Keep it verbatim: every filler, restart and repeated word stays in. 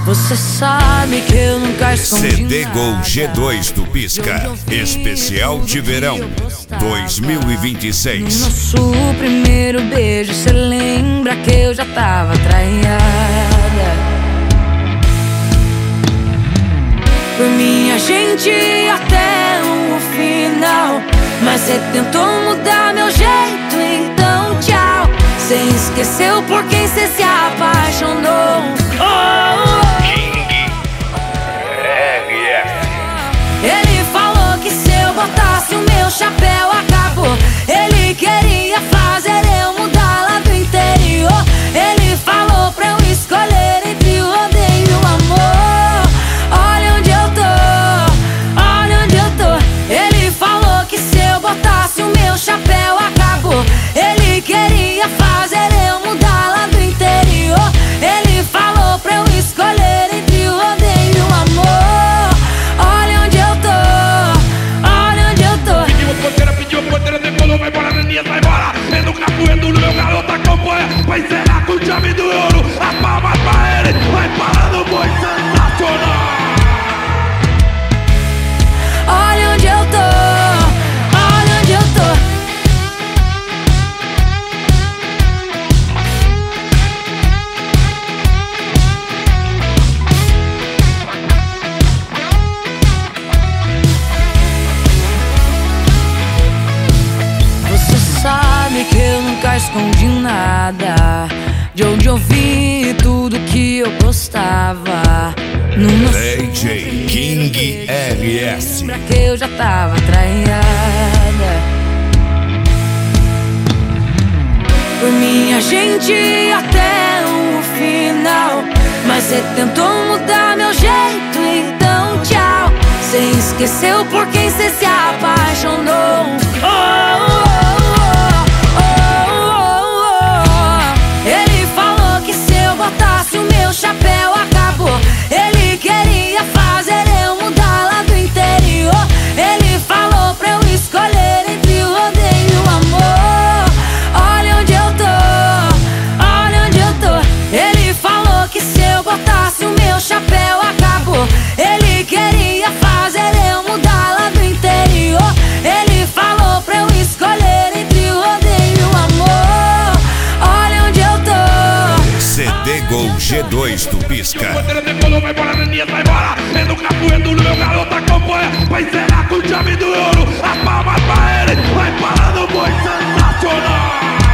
Você sabe que eu nunca escondi C D Gol nada. G dois do Pisca, especial de verão dois mil e vinte e seis. No nosso primeiro beijo, cê lembra que eu já tava traiada? Por mim a gente ia até o final, mas cê tentou mudar meu jeito, então tchau. Cê esqueceu por quem cê se apaixonou. Oh, oh, oh. Ele falou que se eu botasse o meu chapéu acabou. Ele queria fazer eu mudar lá do interior. Ele falou pra eu escolher entre o odeio e o amor. Olha onde eu tô, olha onde eu tô. Ele falou que se eu botasse o meu chapéu acabou. Ele queria fazer eu mudar lá do interior. Ele falou pra eu escolher entre o odeio e o amor. Olha onde eu tô, olha onde eu tô. Pediu porteira, pediu porteira, decolou, vai embora, Neninha, vai embora. É no capoeiro do meu garoto acompanha. Vai encerrar com o chave do ouro. A palma pra ele, vai parar no boi sensacional. Olha onde eu tô, olha onde eu tô. Você sabe que eu nunca escondi nada, de onde eu vi tudo que eu gostava. No nosso D J King R S. lembra que eu já tava traiada. Por mim a gente ia até o final, mas cê tentou mudar meu jeito, então tchau. Cê esqueceu por quem cê se apaixonou. Oh, oh, oh, oh, oh, oh. Ele falou que se eu botasse o meu chapéu acabou. Ele queria fazer eu mudar lá do interior. Ele falou pra eu escolher entre o odeio e o amor. Olha onde eu tô, olha onde eu tô. Ele falou que se eu botasse o meu chapéu acabou. Ele queria fazer eu mudar lá do interior. Ele falou pra eu escolher entre o odeio e o amor. Olha onde eu tô. C D Gol G dois do Pisca. Porteira, decolou, vai embora, Neninha, vai embora. É no capoeiro do meu garoto acompanha. Vai encerrar com o chave do ouro. A palma pra ele, vai parar no boi sensacional.